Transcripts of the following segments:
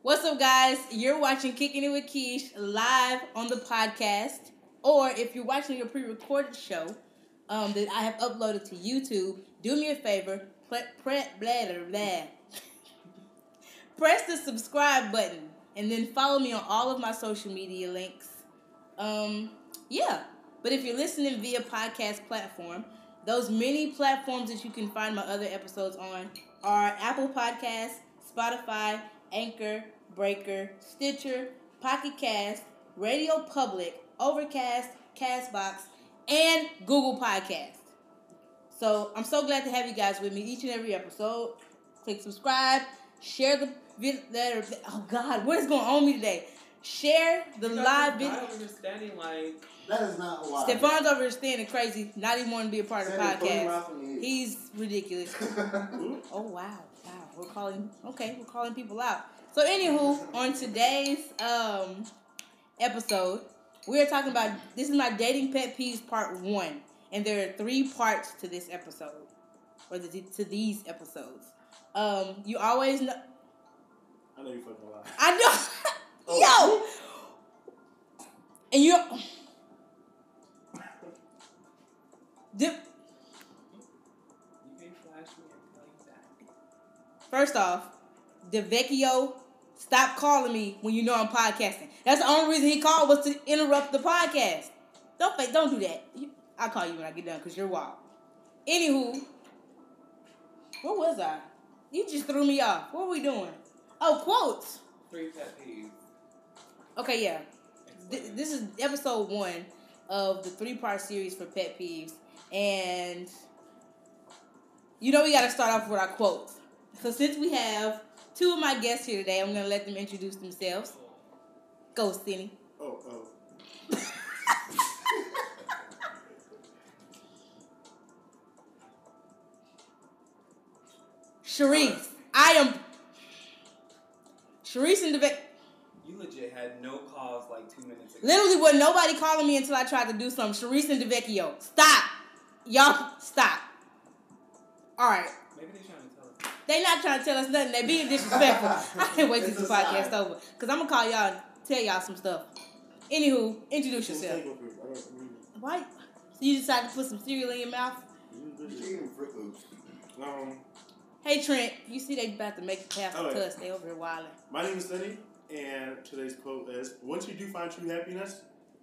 What's up, guys? You're watching Kicking It with Keish live on the podcast. Or if you're watching a pre-recorded show that I have uploaded to YouTube, do me a favor, press the subscribe button and then follow me on all of my social media links. Yeah. But if you're listening via podcast platform, those many platforms that you can find my other episodes on are Apple Podcasts, Spotify, Anchor, Breaker, Stitcher, Pocket Cast, Radio Public, Overcast, Castbox, and Google Podcast. So I'm so glad to have you guys with me each and every episode. Click subscribe, share the video. Oh God, what is going on with me today? Share the live video. That is not why. Stefan's over here standing crazy, not even wanting to be a part of the podcast. He's ridiculous. Oh wow. We're calling people out. So anywho, on today's episode, we're talking about, this is my dating pet peeves part 1, and there are 3 parts to this episode, or to these episodes. You always know. I know you fucking lie. I know. Yo. And you. First off, DeVecchio, stop calling me when you know I'm podcasting. That's the only reason he called, was to interrupt the podcast. Don't do that. I'll call you when I get done because you're wild. Anywho, where was I? You just threw me off. What were we doing? Oh, quotes. 3 pet peeves. Okay, yeah. This is episode 1 of the 3-part series for pet peeves. And we got to start off with our quotes. So since we have 2 of my guests here today, I'm going to let them introduce themselves. Go, Cindy. Oh. Sharice. Sharice and DeVecchio. You legit had no calls like 2 minutes ago. Literally wasn't nobody calling me until I tried to do something. Sharice and DeVecchio. Stop. Y'all, stop. All right. Maybe they're trying to tell us. They not trying to tell us nothing. They being disrespectful. I can't wait till this podcast over. Because I'm going to call y'all and tell y'all some stuff. Anywho, introduce yourself. Why? So you decided to put some cereal in your mouth? Hey, Trent. You see they about to make it past the cuss. They over here wilding. My name is Sunny, and today's quote is, once you do find true happiness...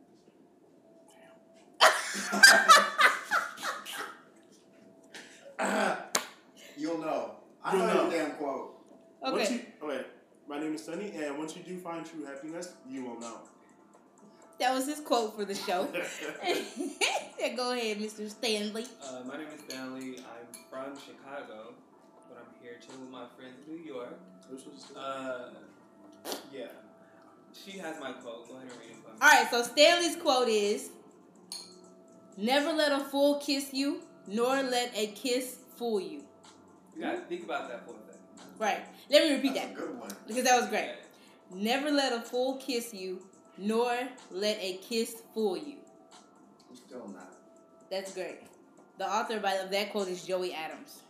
You'll know. I know the damn quote. Okay. My name is Sunny, and once you do find true happiness, you will know. That was his quote for the show. Yeah, go ahead, Mr. Stanley. My name is Stanley. I'm from Chicago, but I'm here chilling with my friends in New York. Yeah. She has my quote. Go ahead and read it for me. All right, so Stanley's quote is, never let a fool kiss you, nor let a kiss fool you. You gotta think about that for a second. Right. Let me repeat that. That's a good one. Because that was great. Never let a fool kiss you, nor let a kiss fool you. I'm still not. That's great. The author of that quote is Joey Adams.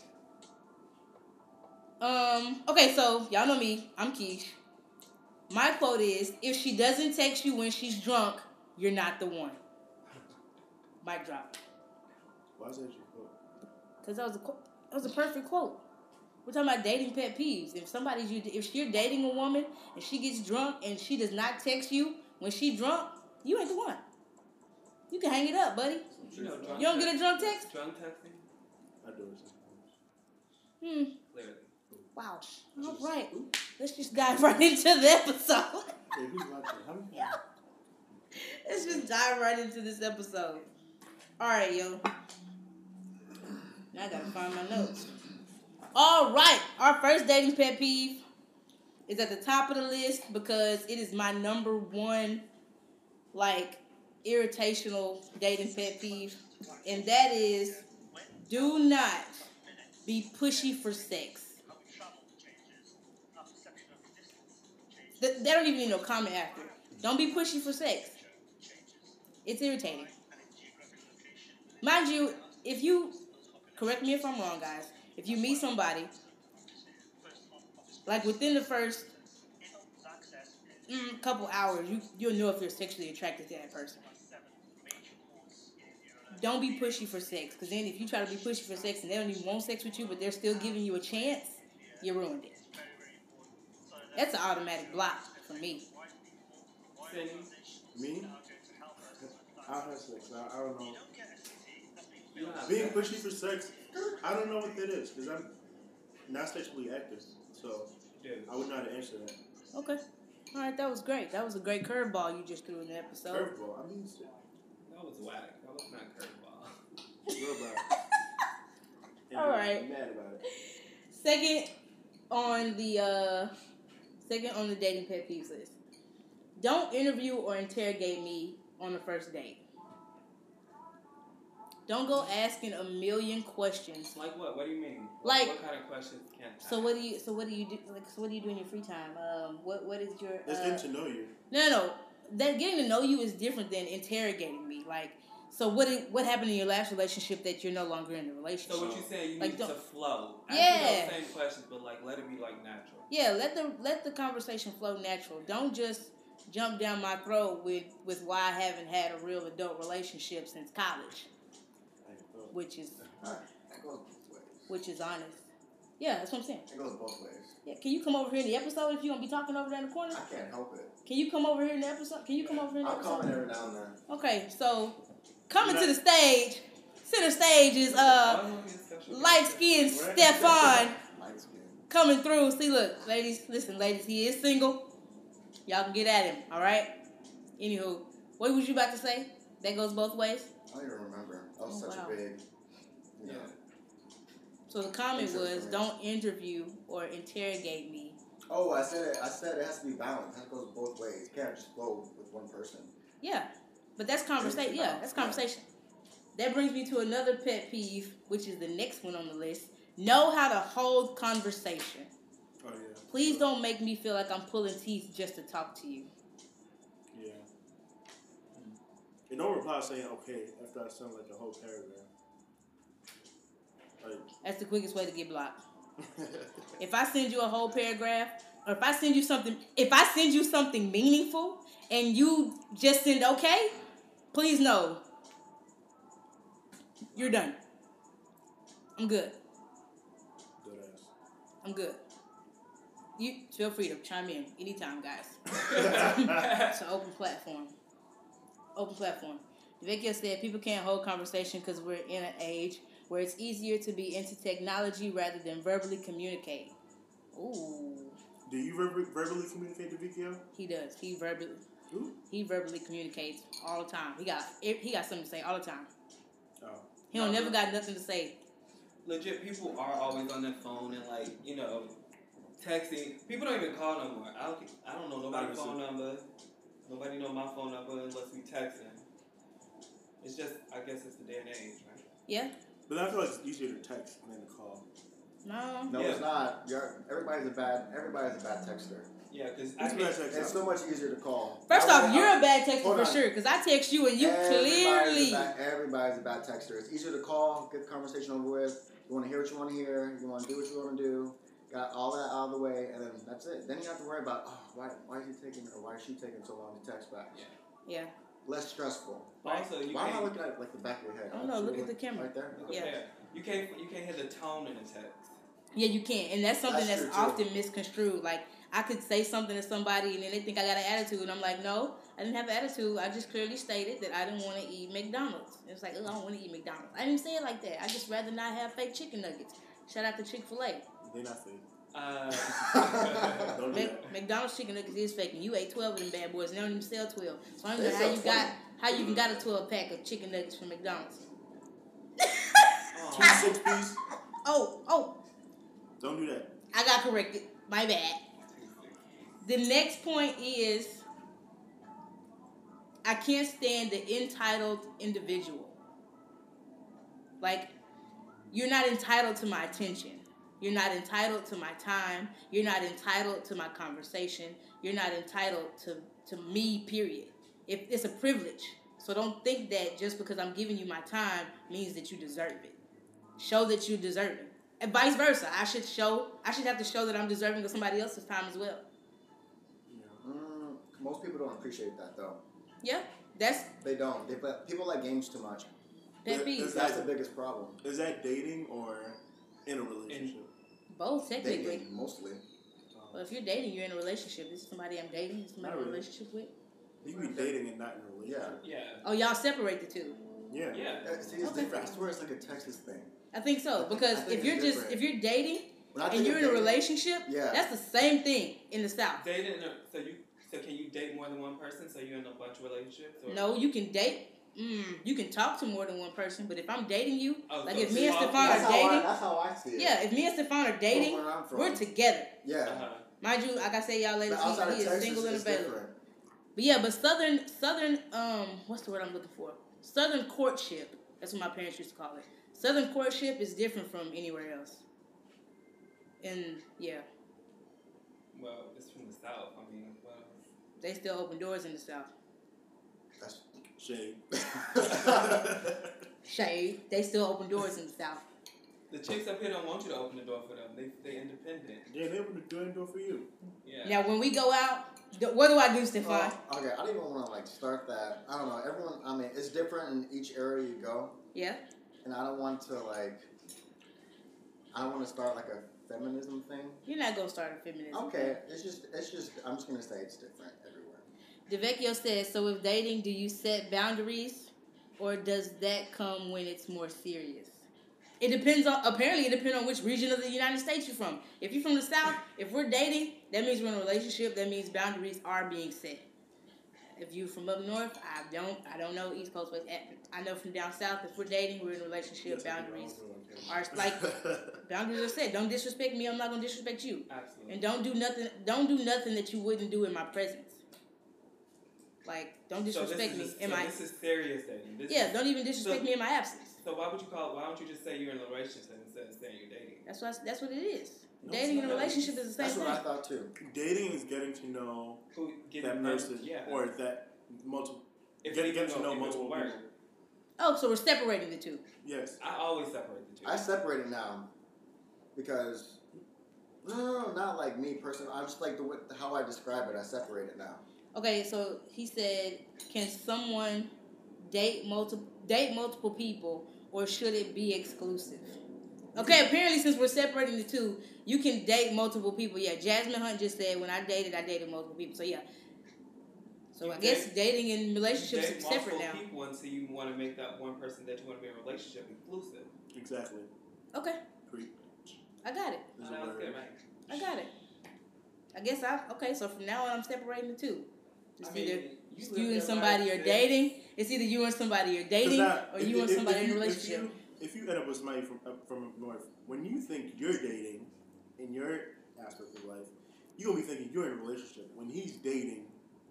Okay, so y'all know me. I'm Keish. My quote is, if she doesn't text you when she's drunk, you're not the one. Mic drop. Why is that your quote? Because that was a perfect quote. We're talking about dating pet peeves. If you're dating a woman and she gets drunk and she does not text you when she's drunk, you ain't the one. You can hang it up, buddy. You don't get a drunk text? Drunk texting? I do it sometimes. Clearly. Wow. All right. Let's just dive right into the episode. Hey, who's watching? Let's just dive right into this episode. All right, yo. Now I gotta find my notes. All right. Our first dating pet peeve is at the top of the list because it is my number 1, irritational dating pet peeve. And that is, do not be pushy for sex. They don't even need no comment after. Don't be pushy for sex. It's irritating. Mind you, if you, correct me if I'm wrong, guys, if you meet somebody, like within the first couple hours, you'll know if you're sexually attracted to that person. Don't be pushy for sex, because then if you try to be pushy for sex and they don't even want sex with you, but they're still giving you a chance, you ruined it. That's an automatic block for me. Me? I'll have sex. I don't know. Being pushy for sex, I don't know what that is, because I'm not sexually active, so I would not answer that. Okay. All right, that was great. That was a great curveball you just threw in the episode. Curveball? I mean, that was whack. That was not curveball. Real bad. All right. Mad about it. Second on the dating pet peeves list. Don't interview or interrogate me on the first date. Don't go asking a million questions. Like what? What do you mean? Like, what kind of questions can't? So what do you do? Like, so what do you do in your free time? What is your? It's getting to know you. No. That getting to know you is different than interrogating me. Like, so what happened in your last relationship that you're no longer in the relationship? So what you saying? You like, need to flow. Yeah. Ask me those same questions, but like let it be like natural. Yeah, let the conversation flow natural. Don't just jump down my throat with why I haven't had a real adult relationship since college. Which is honest. Yeah, that's what I'm saying. It goes both ways. Yeah, can you come over here in the episode if you're gonna be talking over there in the corner? I can't help it. Can you come over here in the episode? Can you come over here in the episode? I'll comment every now and then. Okay, so coming to the stage, center stage is light-skinned Stefan coming through. See, look, ladies, listen, ladies, he is single. Y'all can get at him, all right? Anywho, what was you about to say? That goes both ways? I don't even remember. That was such a big, Yeah. So the comment was, don't interview or interrogate me. Oh, I said it has to be balanced. It goes both ways. You can't just flow with one person. Yeah, but that's conversation. Yeah, that's conversation. That brings me to another pet peeve, which is the next one on the list. Know how to hold conversation. Oh, yeah. Please don't make me feel like I'm pulling teeth just to talk to you. Yeah. And don't reply saying okay after I sound like a whole paragraph. Like, that's the quickest way to get blocked. If I send you a whole paragraph, or if I send you something meaningful, and you just send okay, please know you're done. I'm good. Good ass. I'm good. You feel free to chime in anytime, guys. It's an open platform. Open platform. Vicky said people can't hold conversation because we're in an age where it's easier to be into technology rather than verbally communicate. Ooh. Do you verbally communicate to Vikio? He does. He verbally communicates all the time. He got something to say all the time. Oh. He don't never got nothing to say. Legit, people are always on their phone and texting. People don't even call no more. I don't know nobody's phone number. Nobody know my phone number unless we texting. It's just, I guess it's the day and age, right? Yeah. But I feel like it's easier to text than to call. No, it's not. Everybody's a bad texter. Yeah, because it's so much easier to call. First off, you're a bad texter for sure, because I text you and you clearly... Everybody's a bad texter. It's easier to call, get the conversation over with. You want to hear what you want to hear. You want to do what you want to do. Got all that out of the way, and then that's it. Then you have to worry about, why is he taking, or why is she taking so long to text back? Yeah. Less stressful. Also, why am I looking at like the back of your head? I don't know. Look at the camera. Right there. Yeah. You can't hear the tone in the text. Yeah, you can't, and that's something that's often misconstrued. Like, I could say something to somebody, and then they think I got an attitude, and I'm like, no, I didn't have an attitude. I just clearly stated that I didn't want to eat McDonald's. It's like, I don't want to eat McDonald's. I didn't say it like that. I just rather not have fake chicken nuggets. Shout out to Chick-fil-A. They're not fake. Don't do that. McDonald's chicken nuggets is fake, and you ate 12 of them bad boys, and they don't even sell 12. So I don't know how you even got a 12 pack of chicken nuggets from McDonald's. 2 6-piece. Oh. Don't do that. I got corrected. My bad. The next point is, I can't stand the entitled individual. Like, you're not entitled to my attention. You're not entitled to my time. You're not entitled to my conversation. You're not entitled to me, period. It's a privilege. So don't think that just because I'm giving you my time means that you deserve it. Show that you deserve it. And vice versa. I should have to show that I'm deserving of somebody else's time as well. Most people don't appreciate that though. Yeah, they don't. People like games too much. That's the biggest problem. Is that dating or in a relationship? Both, technically. Dating, mostly. Well, if you're dating, you're in a relationship. This is somebody I'm dating. This is somebody I'm in a relationship with. You can be dating and not in a relationship. Yeah. Oh, y'all separate the two. Yeah. See, it's different. I swear it's like a Texas thing. I think so because if you're dating and you're in a relationship, yeah, that's the same thing in the South. Dating, so can you date more than one person? So you're in a bunch of relationships? Or? No, you can date. You can talk to more than one person, but if I'm dating you, like so if me and Stefan are dating, that's how I see it. Yeah, if me and Stefan are dating, we're together. Yeah. Mind you, like I say, y'all ladies, he is single and available. Different. But yeah, but southern, what's the word I'm looking for? Southern courtship. That's what my parents used to call it. Southern courtship is different from anywhere else. And yeah. Well, it's from the South. I mean, well. They still open doors in the South. That's shade. Shade. They still open doors in the South. The chicks up here don't want you to open the door for them. They independent. Yeah, they open the door for you. Yeah. Now, when we go out, what do I do, Stefan? Okay, I don't even want to start that. I don't know. Everyone, I mean, it's different in each area you go. Yeah. And I don't want to start like a feminism thing. You're not gonna start a feminism. Okay, it's just. I'm just gonna say it's different everywhere. DeVecchio says, so with dating, do you set boundaries, or does that come when it's more serious? It depends on which region of the United States you're from. If you're from the South, if we're dating, that means we're in a relationship. That means boundaries are being set. If you're from up north, I don't know East Coast, but I know from down south, if we're dating, we're in a relationship. Boundaries are boundaries are set. Don't disrespect me. I'm not gonna disrespect you. Absolutely. And don't do nothing that you wouldn't do in my presence. Like, don't disrespect me. This is serious dating. Don't even disrespect me in my absence. So why don't you just say you're in a relationship instead of saying you're dating? That's what it is. No, dating and a relationship is the same thing. That's what I thought too. Dating is getting to know that person, or that multiple. Getting to know multiple people. Oh, so we're separating the two. Yes. I always separate the two. I separate it now because no, not like me personally. I'm just like how I describe it. I separate it now. Okay, so he said, can someone date multiple people, or should it be exclusive? Okay, apparently since we're separating the two, you can date multiple people. Yeah, Jasmine Hunt just said when I dated multiple people. So yeah. So I guess dating and relationships are separate now. Multiple people until you want to make that one person that you want to be in a relationship exclusive. Exactly. Okay. I got it. I got it. I guess okay, so from now on I'm separating the two. It's either you and somebody you're dating. It's either you and somebody you're dating, or you and somebody in a relationship. If you end up with somebody from up north, when you think you're dating in your aspect of life, you're gonna be thinking you're in a relationship. When he's dating.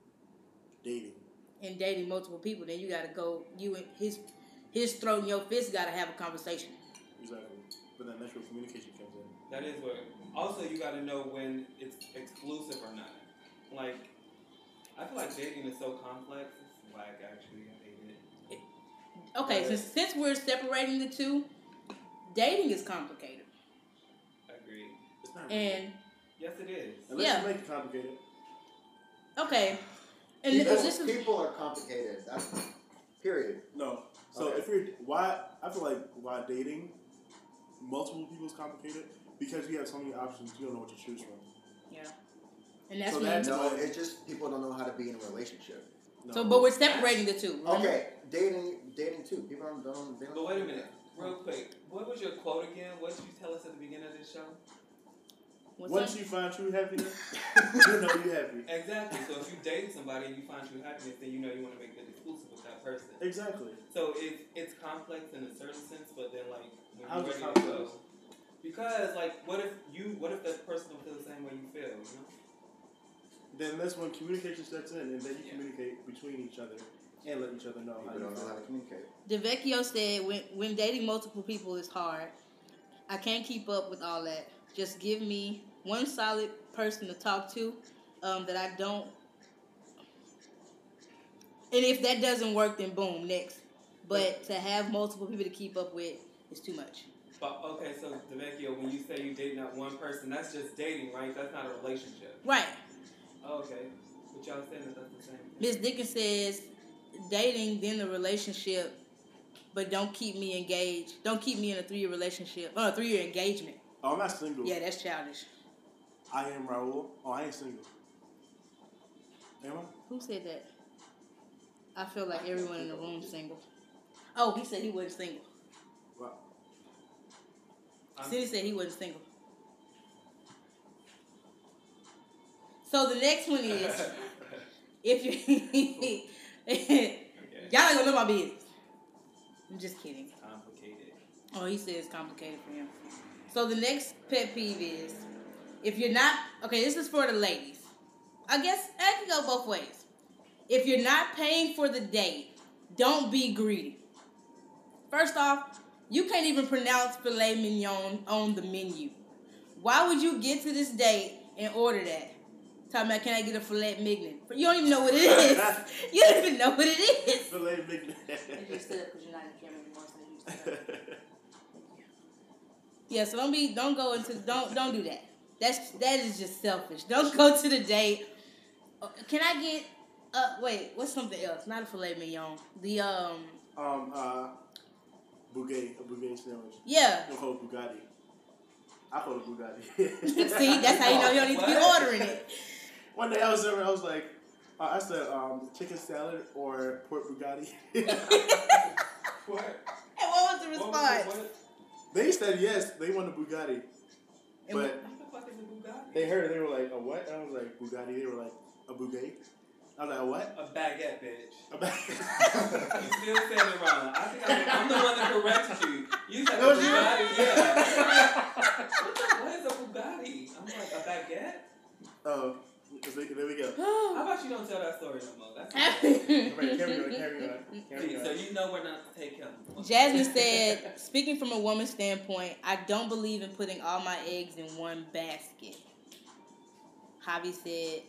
And dating multiple people, then you gotta go. You and his throat and your fist gotta have a conversation. Exactly, but then that's where communication comes in. That is where. Also, you gotta know when it's exclusive or not. Like, I feel like dating is so complex. It's whack, actually. I hate it. Okay, since we're separating the two, dating is complicated. Agreed. It's not really. And yes, it is. Unless you make it complicated. Okay. And people are complicated. That's period. No. So if you're I feel like why dating multiple people is complicated because you have so many options you don't know what to choose from. Yeah. And that's it's just people don't know how to be in a relationship. No. So, but we're separating the two. Remember? Okay, dating too. People don't. But wait a minute, real quick. What was your quote again? What did you tell us at the beginning of this show? Once you find true happiness, you know you're happy. Exactly. So if you date somebody and you find true happiness, then you know you want to make it exclusive with that person. Exactly. So it's complex in a certain sense, but then like when How's you're it ready to complex? go, because like what if that person don't feel the same way you feel? You know. Then that's when communication sets in, and then you communicate between each other and let each other know how you don't know how to communicate. DeVecchio said, when dating multiple people is hard, I can't keep up with all that. Just give me one solid person to talk to that I don't. And if that doesn't work, then boom, next. But to have multiple people to keep up with is too much. But okay, so DeVecchio, when you say you date not one person, that's just dating, right? That's not a relationship. Right. Oh, okay. But y'all saying that that's Miss Dickens says, dating, then the relationship, but don't keep me engaged. Don't keep me in a 3-year relationship. Oh, a 3-year engagement. Oh, I'm not single. Yeah, that's childish. I am Raul. Oh, I ain't single. Am I? Who said that? I feel like everyone in the room single. Oh, he said he wasn't single. What? Cindy said he wasn't single. So the next one is, if you y'all ain't gonna know my business. I'm just kidding. Complicated. Oh, he said it's complicated for him. So the next pet peeve is, if you're not, okay, this is for the ladies. I guess I can go both ways. If you're not paying for the date, don't be greedy. First off, you can't even pronounce filet mignon on the menu. Why would you get to this date and order that? Talking about, can I get a filet mignon? You don't even know what it is. You don't even know what it is. Filet mignon. You stood up because you're not in the camera anymore, so you stood up. Yeah, so don't do that. That is just selfish. Don't go to the date. Can I get wait, what's something else? Not a filet mignon. The Bouguet, a Bouguet sandwich. Yeah. We'll call it Bugatti. I call it Bugatti. See, that's how you know you don't need to be ordering it. One day I was like, I said chicken salad or pork Bugatti. What? And what was the response? They said yes, they want a Bugatti. And But What the fuck is a Bugatti? they heard it, they were like, a what? And I was like, Bugatti. They were like, a Bouguet. I was like, a what? A baguette, bitch. A bag. You still saying it wrong. I think I'm the one that corrected you. You said That was you? Bugatti. Yeah. What is a Bugatti? I'm like, a baguette? Oh, there we go. How about you don't tell that story no more? That's Right, carry on. So you know we're not to take him. Jasmine said, speaking from a woman's standpoint, I don't believe in putting all my eggs in one basket. Javi said,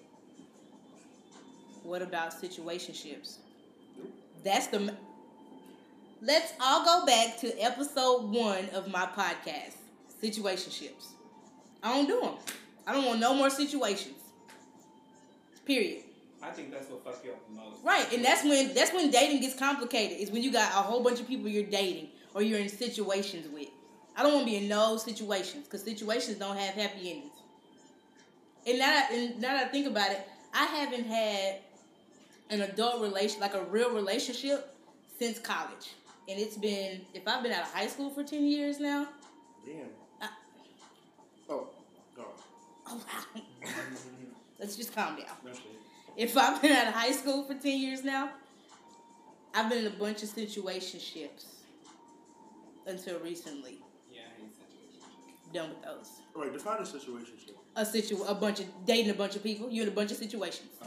what about situationships? Let's all go back to episode 1 of my podcast, situationships. I don't do them. I don't want no more situations. Period. I think that's what fuck you up the most. Right, and that's when dating gets complicated. Is when you got a whole bunch of people you're dating or you're in situations with. I don't want to be in no situations because situations don't have happy endings. And now that I think about it, I haven't had an adult relation, like a real relationship, since college. And it's been, if I've been out of high school for 10 years now. Damn. Oh, wow. Let's just calm down. No shit. If I've been out of high school for 10 years now, I've been in a bunch of situationships until recently. Yeah, I hate situations. Done with those. Right, define a situationship. Dating a bunch of people. You're in a bunch of situations. Oh.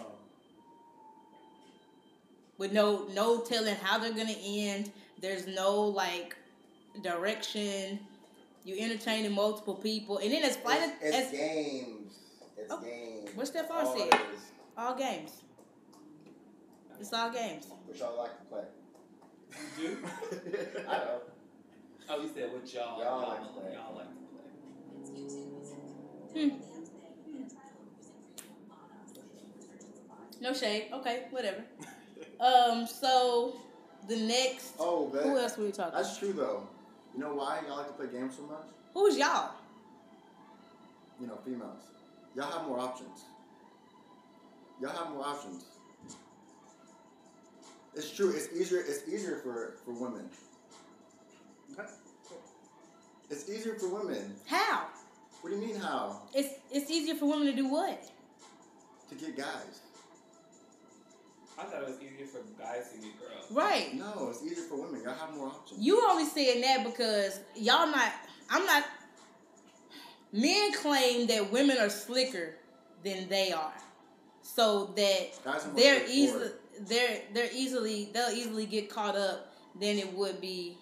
With no telling how they're gonna end. There's no like direction. You entertaining multiple people, and then It's games. It's games. What Stephon All said. it is. All games. It's all games. Which y'all like to play. You do? I know. Oh, you said what y'all like to play. Y'all like to play. No shade. Okay, whatever. So the next. Oh, but Who else were we talking? that's true though. You know why y'all like to play games so much? Who's y'all? You know, females. Y'all have more options. It's true. It's easier for women. It's easier for women. How? What do you mean how? It's easier for women to do what? To get guys. I thought it was easier for guys to get girls. Right. No, it's easier for women. Y'all have more options. You only saying that because I'm not. Men claim that women are slicker than they are, so that Guys are more they'll straightforward. easily get caught up than it would be.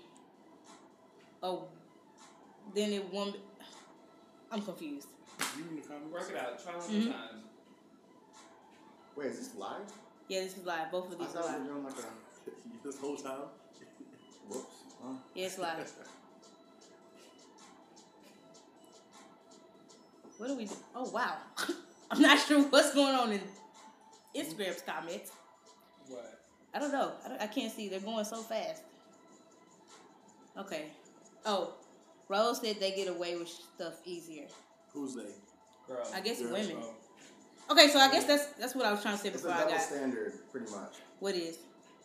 I'm confused. You in the comments? Work it out. Try one Mm-hmm. more time. Wait, is this live? Yeah, this is live. Both of I these are thought we live. were doing like a. This whole time? Whoops. Huh? Yeah, it's live. What do we do? Oh, wow. I'm not sure what's going on in Instagram's comments. What? I don't know. I can't see. They're going so fast. Okay. Oh, Rose said they get away with stuff easier. Who's they? Girls. I guess Girls. women. Oh. Okay, so I guess that's what I was trying to say It's before a I double got. standard, pretty much. What is?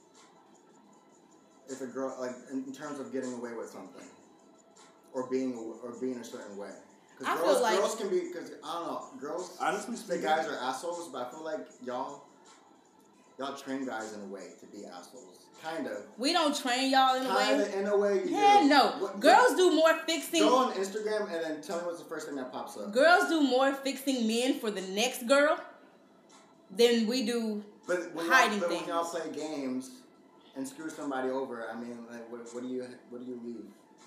If a girl, like in terms of getting away with something, or being a certain way. I Because feel like girls can be, because I don't know, girls. Honestly The speaking, guys are assholes, but I feel like y'all train guys in a way to be assholes. Kind of. We don't train y'all in a way. Kind of, in a way you Yeah, do. no. Girls do more fixing. Go on Instagram and then tell me what's the first thing that pops up. Girls do more fixing men for the next girl than we do hiding things. When y'all play games and screw somebody over, I mean, like, what do you leave?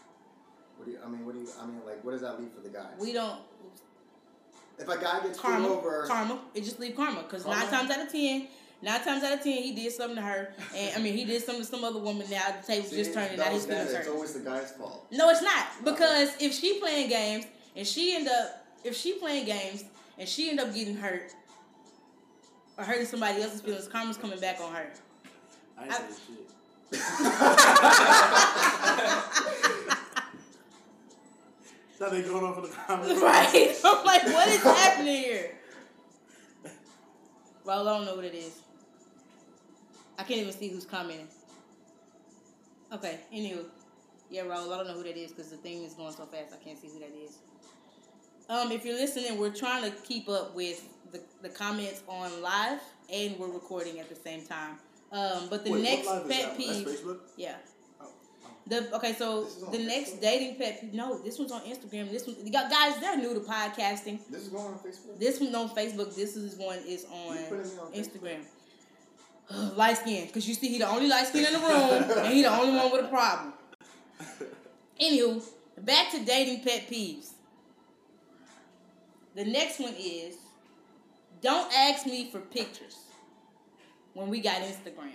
What does that leave for the guy? We don't. If a guy gets screwed over, karma. It just leave karma. Because 9 times out of 10, he did something to her, and he did something to some other woman. Now the table's just turning. Now his feelings hurt. It's always the guy's fault. No, it's not, because if she playing games and she end up getting hurt or hurting somebody else's feelings, karma's coming back on her. I ain't saying shit. Now they going off in the comments. Right? I'm like, what is happening here? Well, I don't know what it is. I can't even see who's commenting. Okay, anywho. Yeah, Raul, I don't know who that is because the thing is going so fast I can't see who that is. If you're listening, we're trying to keep up with the comments on live and we're recording at the same time. But the next pet peeve... That's Facebook? Yeah. Oh. The next dating pet peeve... No, this one's on Instagram. This one... Guys, they're new to podcasting. This is going on Facebook? This one's on Facebook. This one is on Instagram. Light skin. Because you see, he the only light skin in the room, and he the only one with a problem. Anywho, back to dating pet peeves. The next one is, don't ask me for pictures when we got Instagram.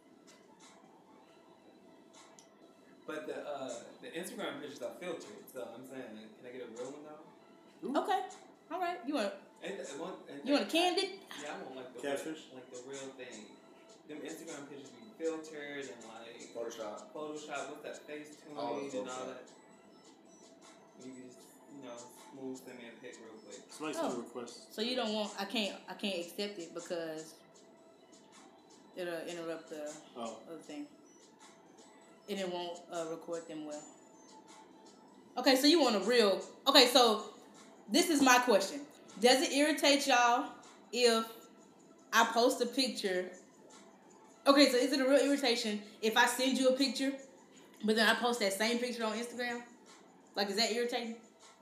But the Instagram pictures are filtered, so I'm saying, can I get a real one though? Okay, all right. You want a candid? Yeah, I want like the catfish, like the real thing. Them Instagram pictures be filtered and like Photoshop. What's that Facetune and all that? You just smooth send me a pic real quick. Somebody sent a request. So you don't want? I can't accept it because it'll interrupt the other thing. And it won't record them well. Okay, so you want a real... Okay, so this is my question. Does it irritate y'all if I post a picture... Okay, so is it a real irritation if I send you a picture, but then I post that same picture on Instagram? Like, is that irritating?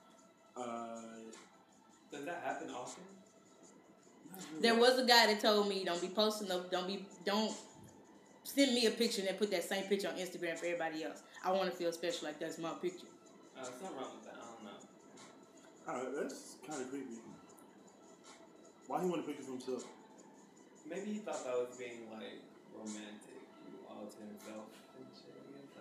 Does that happen often? There was a guy that told me, don't send me a picture and then put that same picture on Instagram for everybody else. I want to feel special, like that's my picture. Something wrong with that. I don't know. That's kind of creepy. Why he want a picture for himself? Maybe he thought that was being like romantic, all to himself and shit.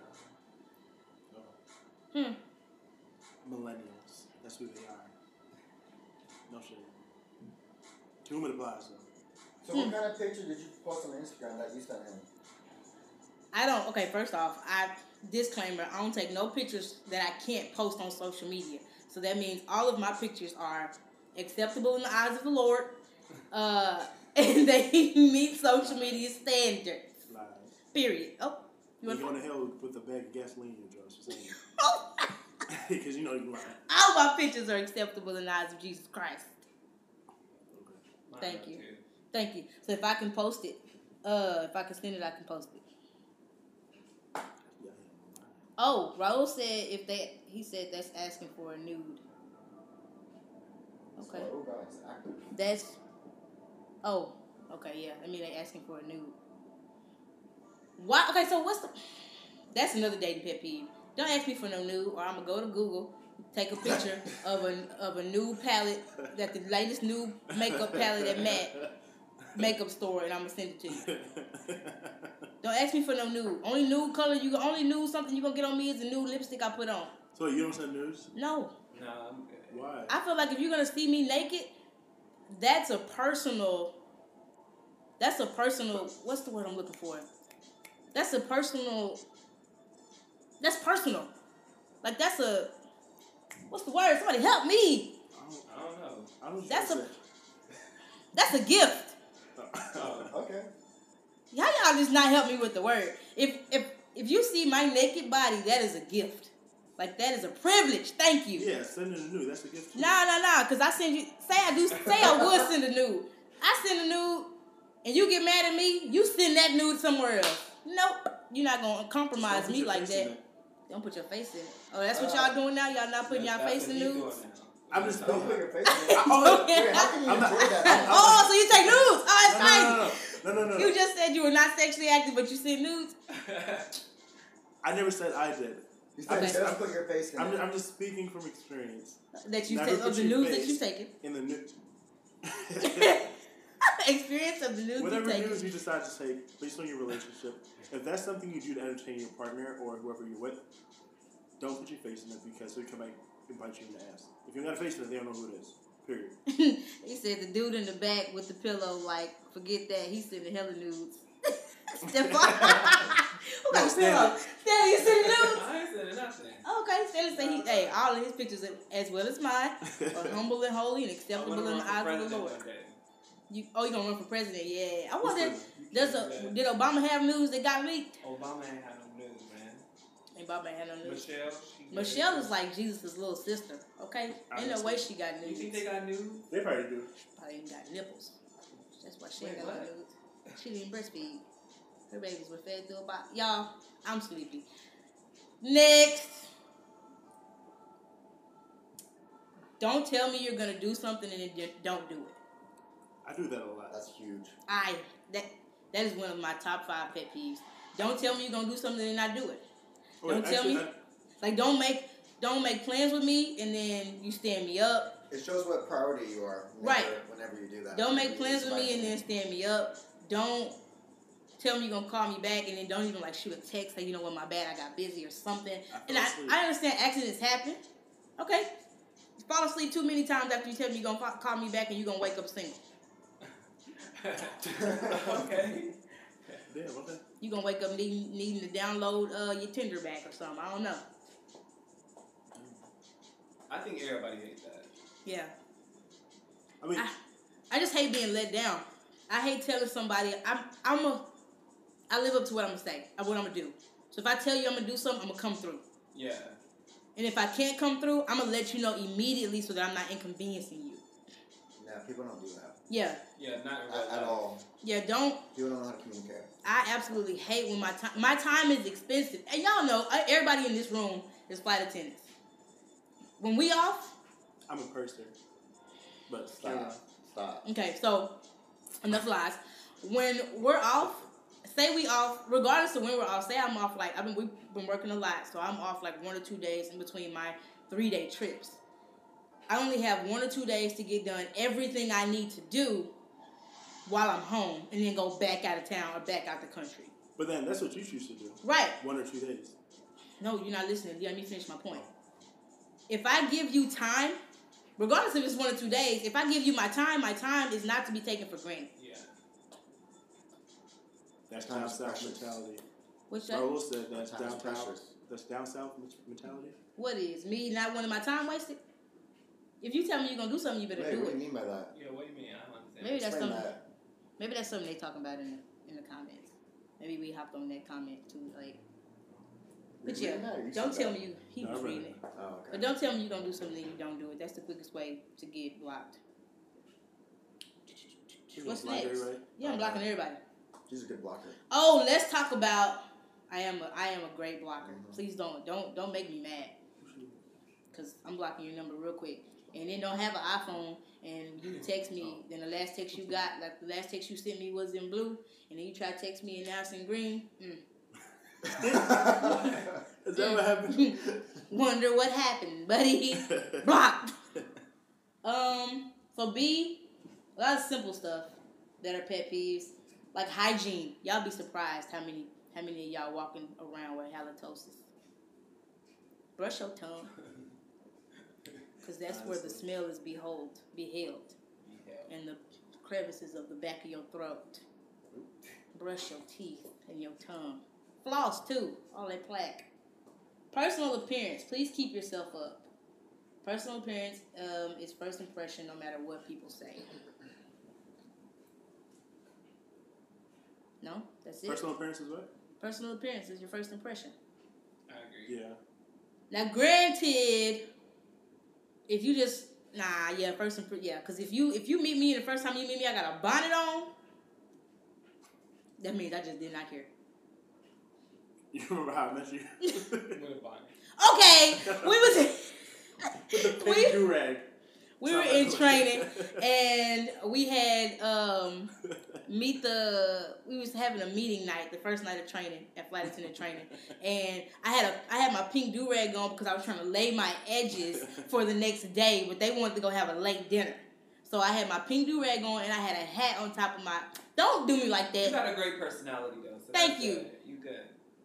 Millennials. That's who they are. No shit. To whom it applies, though. So what kind of picture did you post on Instagram that you sent him? I don't. Okay, first off, disclaimer: I don't take no pictures that I can't post on social media. So that means all of my pictures are acceptable in the eyes of the Lord, and they meet social media standards. Lies. Period. Oh, you're going to hell with a bag of gasoline in your drugs. Because you know you're lying. All my pictures are acceptable in the eyes of Jesus Christ. Okay. Thank you. So if I can post it, if I can send it, I can post it. Oh, Raul said he said that's asking for a nude. Okay. Okay, yeah. I mean, they asking for a nude. Why? Okay, so that's another dating pet peeve. Don't ask me for no nude, or I'm gonna go to Google, take a picture of a nude palette, that the latest nude makeup palette at MAC makeup store, and I'm gonna send it to you. Don't ask me for no nude. Only nude color only nude something you gonna get on me is the nude lipstick I put on. So you don't send nudes? No. No, I'm good. Why? I feel like if you're gonna see me naked, that's a personal That's a personal. What's the word I'm looking for? That's a personal. That's personal. Like that's a. What's the word? Somebody help me. I don't know. That's a gift. Okay. How y'all just not help me with the word? If you see my naked body, that is a gift. Like that is a privilege. Thank you. Yeah, sending a nude. That's a gift. Nah. Cause I send you. Say I would send a nude. I send a nude, and you get mad at me. You send that nude somewhere else. Nope. You're not gonna compromise me like that. Don't put your face in it. Oh, that's what y'all doing now? Y'all not putting y'all face in nudes? I'm just Don't put your face in it. Wait, how can you enjoy that? Oh, so you take nudes? Oh, it's fine. No. You just said you were not sexually active, but you sent nudes? I never said I did. You said just put your face in it. I'm just speaking from experience. That you take of the nudes that you taken. In the nude. Experience of the nudes you taken. Whatever news you decide to take, based on your relationship, if that's something you do to entertain your partner or whoever you're with, don't put your face in it because they come back and bite you in the ass. If you got a face in it, they don't know who it is. Period. He said the dude in the back with the pillow, like, forget that. He's sending hella nudes. Step up. Who got a pillow? Stanley, you sending nudes? I ain't sending nothing. Okay, Stanley say all of his pictures, as well as mine, are humble and holy and acceptable in the eyes of the Lord. You gonna run for president? Yeah. I wonder, did Obama have news that got leaked? Obama ain't had no news, man. Obama ain't had no news. Michelle is like Jesus' little sister. Okay, ain't no way she got news. You think they got news? They probably do. Probably ain't got nipples. That's why she ain't got no news. She didn't breastfeed. Her babies were fed through a bottle. Y'all, I'm sleepy. Next. Don't tell me you're gonna do something and then don't do it. I do that a lot. That's huge. That is one of my top 5 pet peeves. Don't tell me you're gonna do something and not do it. Don't tell me. Like don't make plans with me and then you stand me up. It shows what priority you are. Whenever you do that. Don't make plans with me and then stand me up. Don't tell me you're gonna call me back and then don't even like shoot a text like, you know what, my bad, I got busy or something. And I understand accidents happen. Okay. You fall asleep too many times after you tell me you're gonna call me back and you're gonna wake up single. Okay. Damn, okay. You gonna wake up needing to download your Tinder back or something. I don't know. I think everybody hates that. Yeah. I mean, I just hate being let down. I hate telling somebody I live up to what I'm gonna say, what I'm gonna do. So if I tell you I'm gonna do something, I'm gonna come through. Yeah. And if I can't come through, I'm gonna let you know immediately so that I'm not inconveniencing you. Yeah, people don't do that. Yeah. Yeah, not at all. Yeah, don't. People don't know how to communicate. I absolutely hate when my time is expensive. And y'all know, everybody in this room is flight attendants. When we off, I'm a person. But Stop. Okay, so enough lies. When we're off, say we off, regardless of when we're off, say I'm off we've been working a lot, so I'm off like 1 or 2 days in between my 3-day trips. I only have 1 or 2 days to get done everything I need to do while I'm home and then go back out of town or back out the country. But then that's what you choose to do. Right. 1 or 2 days. No, you're not listening. You let me finish my point. If I give you time, regardless if it's 1 or 2 days, if I give you my time is not to be taken for granted. Yeah. That's down south mentality. What's that? Raul said that's down south. That's down south mentality. What is me not wanting my time wasted? If you tell me you're gonna do something, you better do it. What do you mean by that? Yeah, what do you mean? I don't understand. Maybe that's something they talking about in the comments. Maybe we hopped on that comment too, like. But yeah, don't tell me he was reading it. Oh, okay. But don't tell me you're gonna do something and you don't do it. That's the quickest way to get blocked. What's next? Yeah, I'm blocking everybody. She's a good blocker. Oh, let's talk about. I am a great blocker. Mm-hmm. Please don't make me mad. Cause I'm blocking your number real quick. And then don't have an iPhone and you text me. Then the last text you got, like the last text you sent me was in blue, and then you try to text me and now it's in green. Is that what happened? Wonder what happened, buddy. Blocked. For B, a lot of simple stuff that are pet peeves, like hygiene. Y'all be surprised how many of y'all walking around with halitosis. Brush your tongue, because that's where the smell is beheld, and the crevices of the back of your throat. Brush your teeth and your tongue. Floss too. All that plaque. Personal appearance. Please keep yourself up. Personal appearance is first impression no matter what people say. No? That's it? Personal appearance is what? Personal appearance is your first impression. I agree. Yeah. Now, granted, if you just... because if you meet me and the first time you meet me, I got a bonnet on, that means I just did not care. You remember how I met you? With a bonnet. Okay, we was... With the pink do-rag. We were in training, and we had we was having a meeting night, the first night of training at flight attendant training, and I had my pink do-rag on because I was trying to lay my edges for the next day, but they wanted to go have a late dinner, so I had my pink do-rag on and I had a hat on top of my. Don't do me like that. You got a great personality though. So Thank you. Good. You good.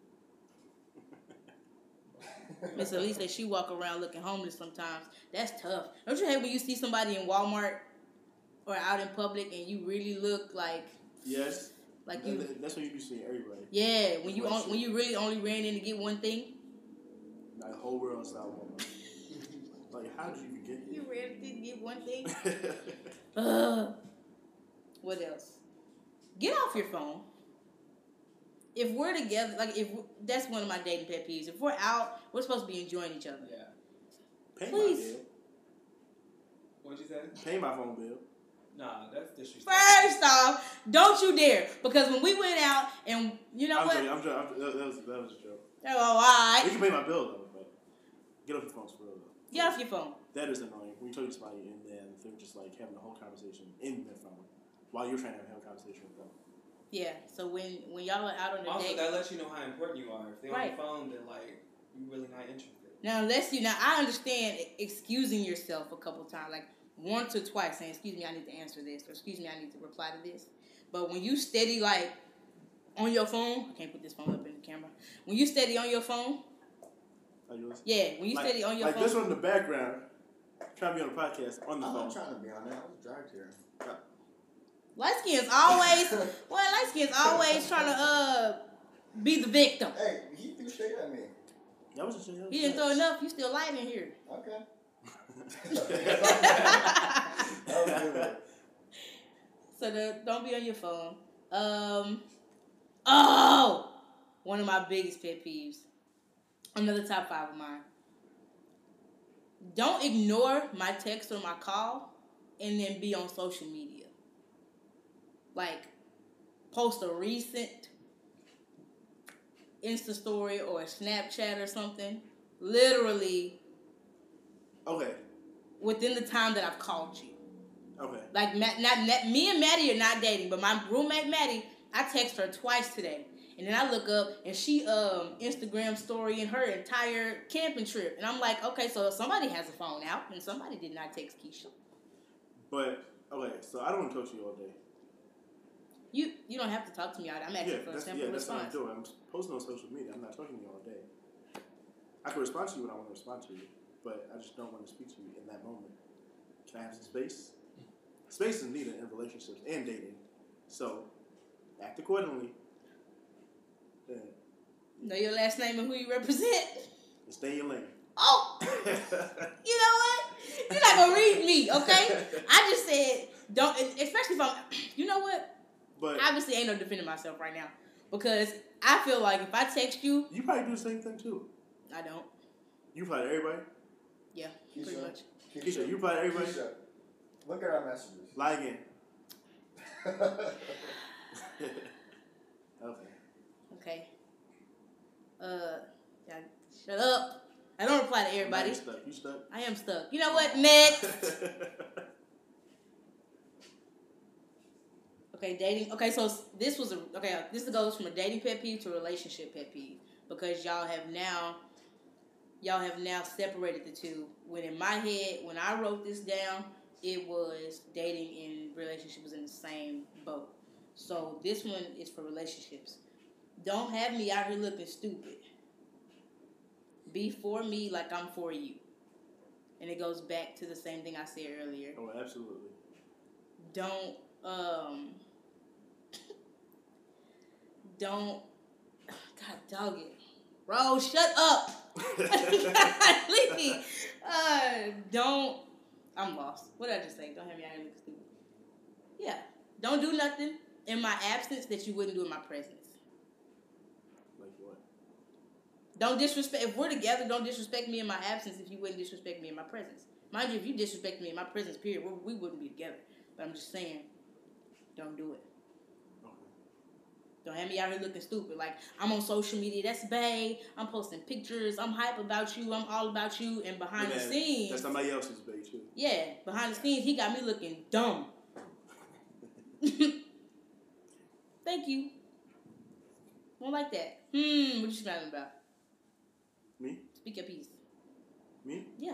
Miss Elise said she walk around looking homeless sometimes. That's tough. Don't you hate when you see somebody in Walmart or out in public and you really look like... Yes. Like you... That's when you be seeing everybody. Yeah, when you really only ran in to get one thing. Like the whole world inside Walmart. Like, how did you even get here? You ran in to get one thing? What else? Get off your phone. If we're together, that's one of my dating pet peeves. If we're out, we're supposed to be enjoying each other. Yeah. Pay Please. my bill. What'd you say? Pay my phone bill. Nah, that's disrespectful. First off, don't you dare. Because when we went out and, you know what? I'm joking. That was a joke. Oh, all right. You can pay my bill, though, but get off your phone for real, though. Get off your phone. That is annoying. When you talk to somebody and then they're just, like, having a whole conversation in their phone while you're trying to have a conversation with them. Yeah, so when y'all are out on a also, date... that lets you know how important you are. If they're Right. on the phone, then, like, you're really not interested. Now, I understand excusing yourself a couple times, like once or twice, saying, excuse me, I need to answer this, or excuse me, I need to reply to this. But when you steady, like, on your phone... I can't put this phone up in the camera. When you steady on your phone... Yeah, when you steady on your phone... Like this one in the background, trying to be on the podcast on the phone. I'm not trying to be on that. I was dragged here. Light skin's always trying to be the victim. Hey, he threw shade at me. That was a shit. He didn't throw enough. You still light in here. Okay. So don't be on your phone. One of my biggest pet peeves. Another top 5 of mine. Don't ignore my text or my call and then be on social media. Like, post a recent Insta story or a Snapchat or something. Literally. Okay. Within the time that I've called you. Okay. Like, me and Maddie are not dating, but my roommate Maddie, I text her twice today. And then I look up and she Instagram story in her entire camping trip. And I'm like, okay, so somebody has a phone out and somebody did not text Keisha. But, okay, so I don't want to talk to you all day. You don't have to talk to me. I'm asking for a simple response. That's what I'm doing. I'm posting on social media. I'm not talking to you all day. I can respond to you when I want to respond to you, but I just don't want to speak to you in that moment. Can I have some space? Space is needed in relationships and dating. So, act accordingly. Know your last name and who you represent? And stay in your lane. Oh! You know what? You're not going to read me, okay? I just said, don't, especially if I'm, you know what? But obviously ain't no defending myself right now. Because I feel like if I text you... You probably do the same thing too. I don't. You reply to everybody? Yeah, pretty much. Keisha, you reply to everybody? Keisha, look at our messages. Lie again. Okay. Shut up. I don't reply to everybody. You stuck. You stuck? I am stuck. You know what? Next. Okay, dating. Okay, so this goes from a dating pet peeve to a relationship pet peeve because y'all have now separated the two. When in my head, when I wrote this down, it was dating and relationship was in the same boat. So this one is for relationships. Don't have me out here looking stupid. Be for me like I'm for you. And it goes back to the same thing I said earlier. Oh, absolutely. Don't don't. God dog it. Bro, shut up. Leave me. Don't. I'm lost. What did I just say? Don't have me out here looking stupid. Yeah. Don't do nothing in my absence that you wouldn't do in my presence. Like what? Don't disrespect. If we're together, don't disrespect me in my absence if you wouldn't disrespect me in my presence. Mind you, if you disrespect me in my presence, period, we wouldn't be together. But I'm just saying, don't do it. Don't have me out here looking stupid. Like, I'm on social media. That's bae. I'm posting pictures. I'm hype about you. I'm all about you. And behind the scenes... That's somebody else's bae, too. Yeah. Behind the scenes, he got me looking dumb. Thank you. Don't like that. What you smiling about? Me? Speak your piece. Me? Yeah.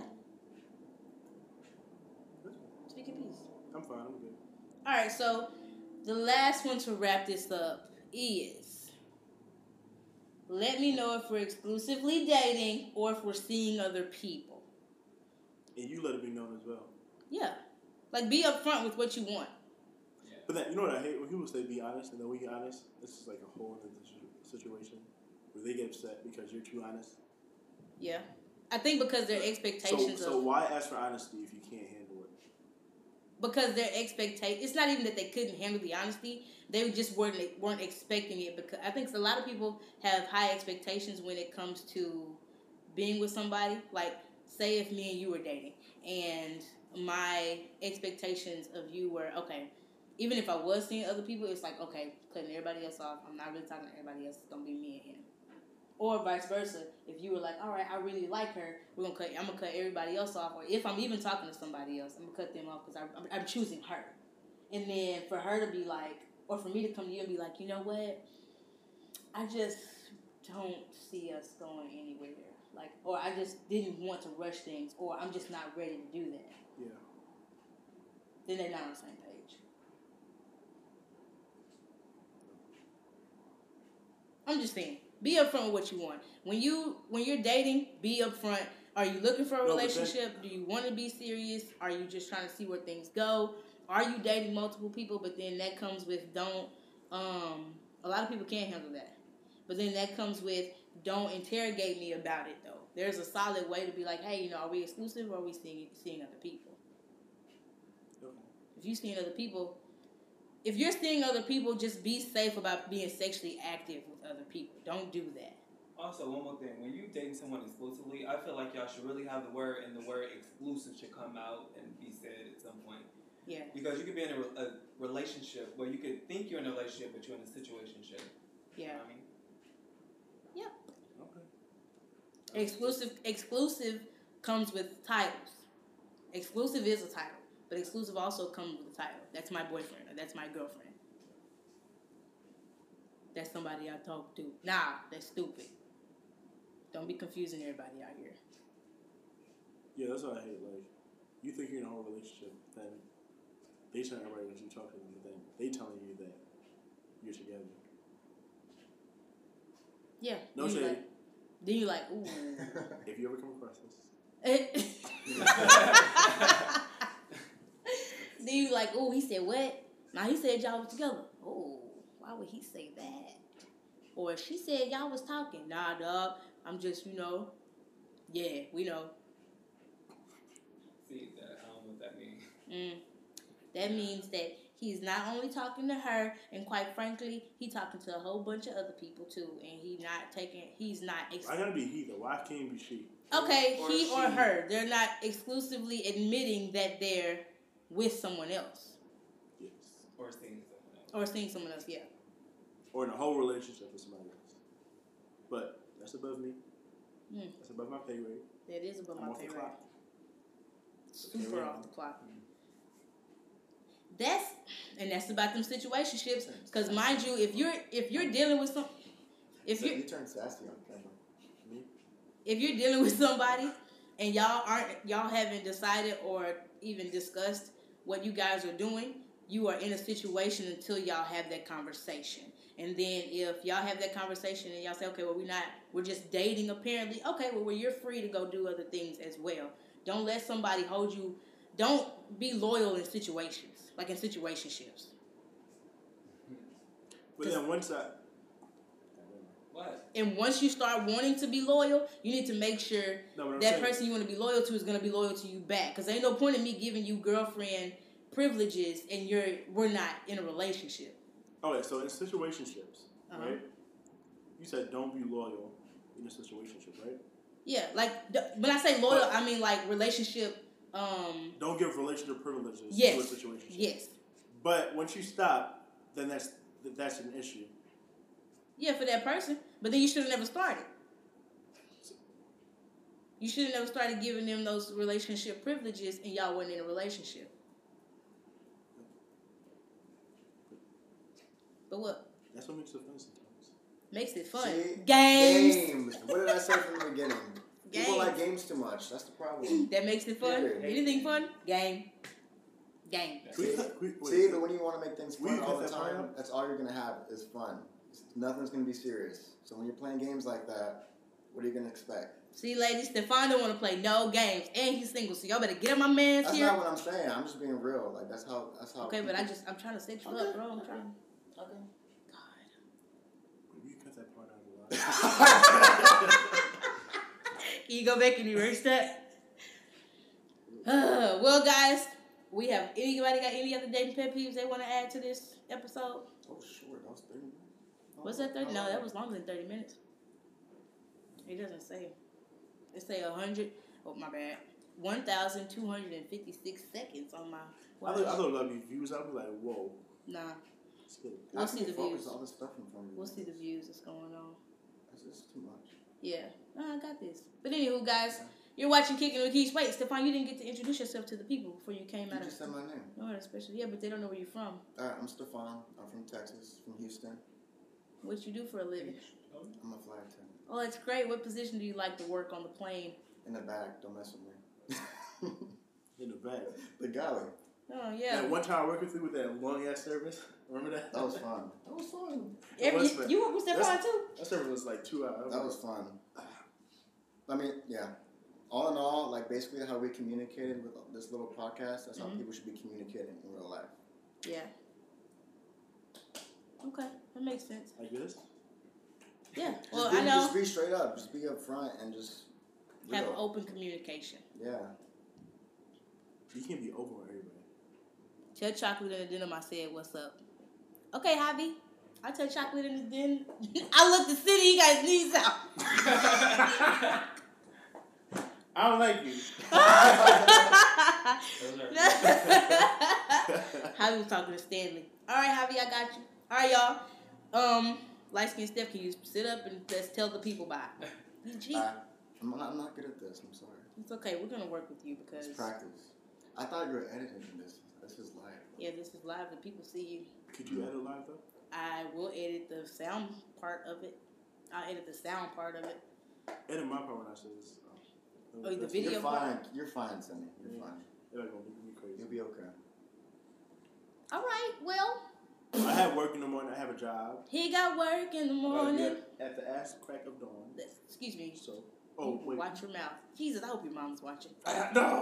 Speak your piece. I'm fine. I'm good. All right, so the last one to wrap this up is, let me know if we're exclusively dating or if we're seeing other people. And you let it be known as well. Yeah. Like, be upfront with what you want. Yeah. But that, you know what I hate? When people say be honest and then we get honest, this is like a whole other situation where they get upset because you're too honest. Yeah. I think because their expectations So why ask for honesty if you can't handle it? Because their expectation, it's not even that they couldn't handle the honesty, they just weren't expecting it. Because I think a lot of people have high expectations when it comes to being with somebody. Like, say if me and you were dating and my expectations of you were, okay, even if I was seeing other people, it's like, okay, cutting everybody else off. I'm not really talking to everybody else. It's going to be me and him. Or vice versa. If you were like, all right, I really like her, I'm gonna cut everybody else off. Or if I'm even talking to somebody else, I'm gonna cut them off because I'm choosing her. And then for her to be like, or for me to come to you and be like, you know what? I just don't see us going anywhere. Like, or I just didn't want to rush things, or I'm just not ready to do that. Yeah. Then they're not on the same page. I'm just saying. Be upfront with what you want. When you're dating, be upfront. Are you looking for a relationship? Do you want to be serious? Are you just trying to see where things go? Are you dating multiple people? But then that comes with don't. A lot of people can't handle that. But then that comes with don't interrogate me about it though. There's a solid way to be like, hey, are we exclusive or are we seeing other people? Okay. If you're seeing other people, just be safe about being sexually active with other people. Don't do that. Also, one more thing. When you date someone exclusively, I feel like y'all should really have the word, and the word exclusive should come out and be said at some point. Yeah. Because you could be in a relationship where you could think you're in a relationship, but you're in a situationship. Yeah. You know what I mean? Yep. Okay. Exclusive comes with titles. Exclusive is a title. But exclusive also comes with a title. That's my boyfriend or that's my girlfriend. That's somebody I talk to. Nah, that's stupid. Don't be confusing everybody out here. Yeah, that's what I hate. Like, you think you're in a whole relationship, then they tell everybody when you talk to them, but then they telling you that you're together. Yeah. No shade. Then you like, ooh. If you ever come across this. Then you like, oh, he said what? Now he said y'all was together. Oh, why would he say that? Or if she said y'all was talking, nah, dog. I'm just, yeah, we know. See, I don't know what that means. That means that he's not only talking to her, and quite frankly, he's talking to a whole bunch of other people too, and he's not. I gotta be he though. Why can't it be she? Okay, he or her. They're not exclusively admitting that they're with someone else. Yes. Or seeing someone else. Yeah. Or in a whole relationship with somebody else. But that's above me. That's above my pay grade. That is above my pay grade. Super off the clock. That's about them situationships. Because mind you, if you're dealing with some, you turn sassy on camera. If you're dealing with somebody and y'all haven't decided or even discussed what you guys are doing, you are in a situation until y'all have that conversation. And then if y'all have that conversation and y'all say, okay, well, we're just dating apparently. Okay, well, you're free to go do other things as well. Don't let somebody hold you. Don't be loyal in situations, like in situationships. But then once And once you start wanting to be loyal, you need to make sure that person you want to be loyal to is going to be loyal to you back. Because ain't no point in me giving you girlfriend privileges and we're not in a relationship. Okay, so in situationships, right? You said don't be loyal in a situationship, right? Yeah, like when I say loyal, I mean like relationship. Don't give relationship privileges to a situationship. Yes. But once you stop, then that's an issue. Yeah, for that person. But then you should have never started. You should have never started giving them those relationship privileges and y'all weren't in a relationship. But what? That's what makes it fun sometimes. Makes it fun. See? Games. What did I say from the beginning? Games. People like games too much. That's the problem. That makes it fun? Yeah. Anything fun? Game. See, but when you want to make things fun all the time, that's all you're going to have is fun. Nothing's going to be serious. So when you're playing games like that, what are you going to expect? See, ladies, Stefan don't want to play no games, and he's single, so y'all better get on my man's here. That's not what I'm saying. I'm just being real. Like, that's how. Okay, but I'm trying to set you up, bro. I'm trying. Okay. God. You cut that part out a lot. Can you go back and erase that? Well, guys, we have anybody got any other dating pet peeves they want to add to this episode? Oh, sure. That was 30 minutes. Was that 30? No, that was longer than 30 minutes. It doesn't say. It say 100. Oh, my bad. 1,256 seconds on my watch. I thought about views. I'd be like, whoa. Nah. Good. We'll see the views. All this stuff in front of you. We'll see the views that's going on. This is too much. Yeah. I got this. But anywho, guys, you're watching Kicking with Keys. Wait, Stefan, you didn't get to introduce yourself to the people before you came out of... You just said my name. No, especially. Yeah, but they don't know where you're from. All right, I'm Stefan. I'm from Texas, from Houston. What you do for a living? I'm a flight attendant. Oh, that's great. What position do you like to work on the plane? In the back. Don't mess with me. In the back. The galley. Oh, yeah. That one time I worked with you with that long-ass service. Remember that? That was fun. That was fun. You work with Stefan, too? That service was like 2 hours. That was fun. I mean, yeah. All in all, like basically how we communicated with this little podcast, that's how people should be communicating in real life. Yeah. Okay, that makes sense. Like this? Yeah. Well, I know. Just be straight up. Just be up front and just have open communication. Yeah. You can't be open with everybody. Tell Chocolate in the denim I said, what's up? Okay, Javi. I tell Chocolate in the den. I looked the city, you guys' knees out. I don't like you. Javi was talking to Stanley. All right, Javi, I got you. All right, y'all. Light Skin Steph, can you sit up and just tell the people bye? I'm not good at this. I'm sorry. It's okay. We're gonna work with you because it's practice. I thought you were editing this. This is live. Yeah, this is live. The people see you. Could you edit live though? I will edit the sound part of it. I'll edit the sound part of it. Edit my part when I say this. The video You're fine. part? You're fine, Cindy. You're fine. They're not gonna be crazy. You'll be okay. All right. Well. I have work in the morning. I have a job. He got work in the morning. At the ass crack of dawn. Excuse me. So, wait. Watch your mouth. Jesus, I hope your mom's watching. No.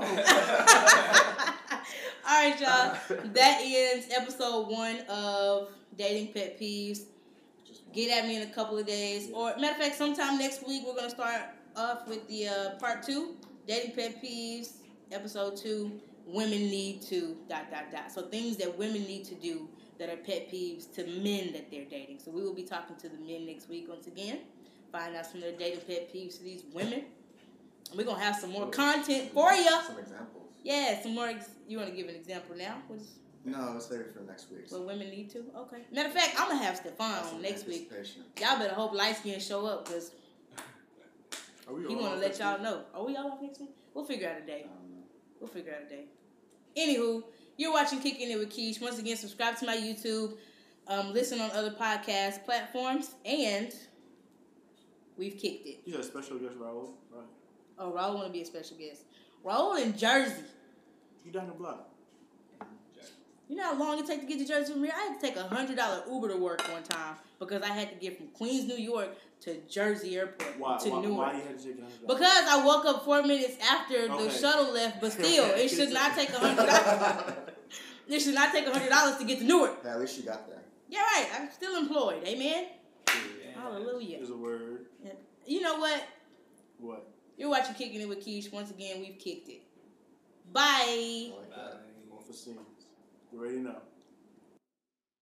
All right, y'all. That ends episode 1 of Dating Pet Peeves. Get at me in a couple of days. Yeah. Or, matter of fact, sometime next week, we're going to start off with the part 2. Dating Pet Peeves, episode 2. Women need to... ... So things that women need to do that are pet peeves to men that they're dating. So we will be talking to the men next week once again. Find out some of their dating pet peeves to these women. And we're going to have some more content for you. Some examples. Yeah, some more. You want to give an example now? No, let's save it for next week. What women need to? Okay. Matter of fact, I'm going to have Stefan on next week. Y'all better hope Light Skin show up because he want to let y'all know. Are we all off next week? We'll figure out a day. We'll figure out a day. Anywho, you're watching Kicking It with Keish. Once again, subscribe to my YouTube. Listen on other podcast platforms. And we've kicked it. You got a special guest, Raul. Right. Oh, Raul want to be a special guest. Raul in Jersey. You down the block. You know how long it takes to get to Jersey from here? I had to take a $100 Uber to work one time because I had to get from Queens, New York to Jersey Airport to Newark. Why you had to take $100? Because I woke up 4 minutes after the shuttle left, but still, it should not take $100. It should not take $100 to get to Newark. Yeah, at least you got there. Yeah, right. I'm still employed. Amen? Yeah. Hallelujah. Is a word. You know what? What? You're watching Kicking It with Keish. Once again, we've kicked it. Bye. I like that. Off the scenes. You already know.